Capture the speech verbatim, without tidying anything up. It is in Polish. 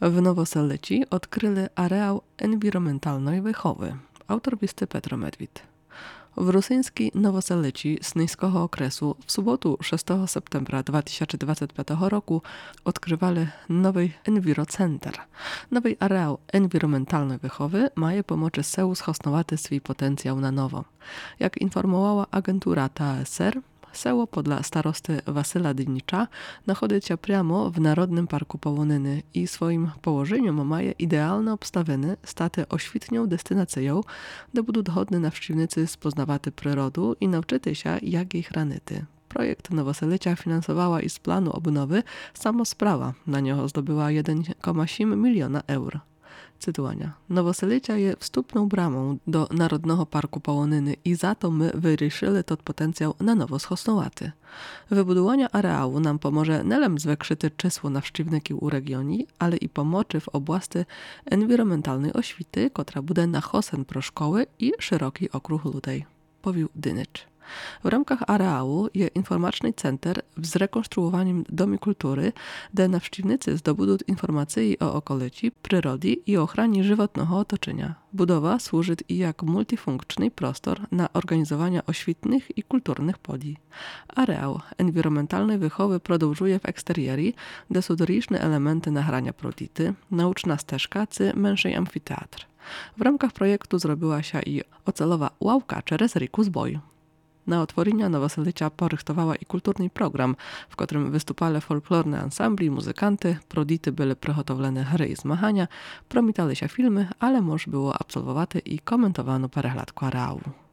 W Nowoseleci odkryli areał environmentalno-wychowy. Autor listy Petro Medwid. W rosyjskiej Nowoseleci z niskiego okresu w sobotu szóstego septembra dwa tysiące dwudziestego piątego roku odkrywali nowy Envirocenter. Nowy areał environmentalno-wychowy ma pomóc Seul schosnować swój potencjał na nowo. Jak informowała agentura T A S R, Seło podla starosty Wasyla Dynicza nachodzi się priamo w Narodnym Parku Połonyny i swoim położeniem ma idealne obstawienie staty oświtnią destynacją, gdzie będą hodni nawściwnicy spoznawać przyrodę i nauczyć się, jak ich ranyty. Projekt Nowoselecia finansowała i z planu obnowy samosprawa. Na niego zdobyła jeden przecinek osiem miliona euro. Cytuwania. Nowoselecia je wstupną bramą do Narodnego Parku Połonyny i za to my wyryszyli ten potencjał na nowo schosnowaty. Wybudowanie areału nam pomoże nie tylko zwiększyć czysło nawściwników u regioni, ale i pomocy w oblasti environmentalnej oświty, która bude na hosen pro szkoły i szeroki okruch ludzi, powił Dynycz. W ramach areału jest informacyjny center w zrekonstruowanym Domie Kultury, gdzie nawściwnicy zdobędą informacji o okolicy, przyrodzie i ochronie żywotnego otoczenia. Budowa służy i jak multifunkcyjny prostor na organizowanie oświtnych i kulturnych podii. Areał environmentalnej wychowy produkuje w eksterierii, gdzie są liczne elementy nagrania prodity, nauczna ścieżka czy mniejszy amfiteatr. W ramach projektu zrobiła się i ocelowa ławka przez Riku Zboj. Na otworzenia Nowoselecia porychtowała i kulturny program, w którym wystupali folklorne ansambli, muzykanty, prodity były przygotowane gry i zmachania, promitali się filmy, ale może było absolwowaty i komentowano parę lat areału.